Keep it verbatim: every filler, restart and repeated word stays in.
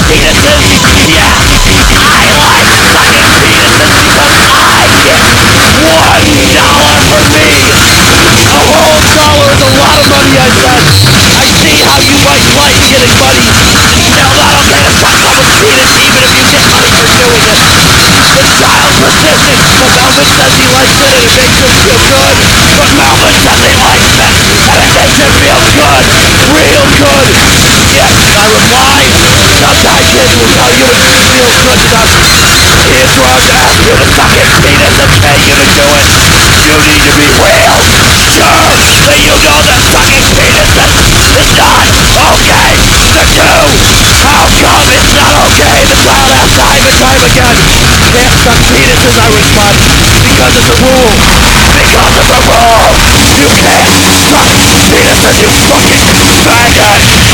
penises? Yeah, I like sucking penises because I get one dollar for me. A whole dollar is a lot of money, I said. I see how you might like getting money. It's still not okay to suck someone's penis even if you get money for doing it. The child persisted, but Melvin says he likes it and it makes him feel good. But Melvin says he likes it and it makes him feel good. Real good. Yes, I reply. Sometimes kids will tell you it feels good enough. Here's where I'm to ask you to suck his penis and pay you to do it. You need to be real. Sure, that you know that sucking penises is not okay to do. How come it's not okay? The child asks time and time again. Can't suck penises, I respond. Because it's a rule. Because it's a rule. You can't suck penises, you fucking faggot.